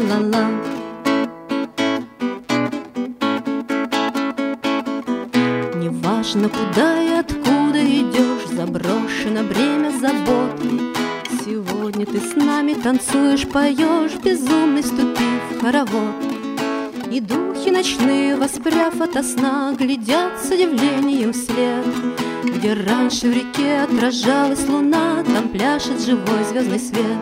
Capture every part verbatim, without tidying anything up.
ла-ла-ла-ла-ла-ла-ла-ла-ла. Неважно, куда и откуда идешь, заброшено бремя забот. Сегодня ты с нами танцуешь, поешь, безумный ступив в хоровод. И духи ночные, воспряв ото сна, глядят с удивлением вслед. Где раньше в реке отражалась луна, там пляшет живой звездный свет.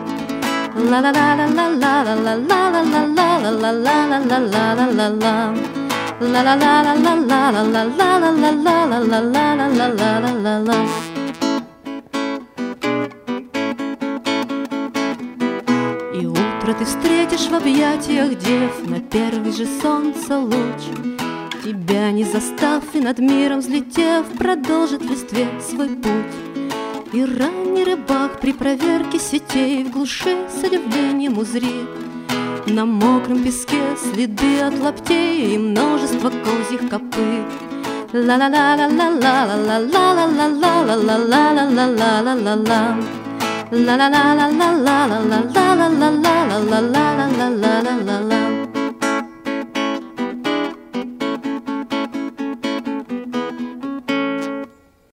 Ла-ла-ла-ла-ла-ла-ла-ла-ла-ла-ла-ла-ла-ла-ла-ла-ла-ла. Ла-ла-ла-ла-ла-ла-ла-ла-ла-ла-ла-ла-ла-ла-ла-ла. И утро ты встретишь в объятиях дев, на первый же солнца луч. Тебя не застав и над миром взлетев, продолжит в листве свой путь. И ранний рыбак при проверке сетей в глуши с удивлением узрит на мокром песке следы от лаптей и множество козьих копыт. Ла-ла-ла-ла-ла-ла-ла-ла-ла-ла-ла-ла-ла-ла-ла-ла. Ла-ла-ла-ла-ла-ла-ла-ла-ла-ла-ла-ла-ла-ла-ла-ла-ла.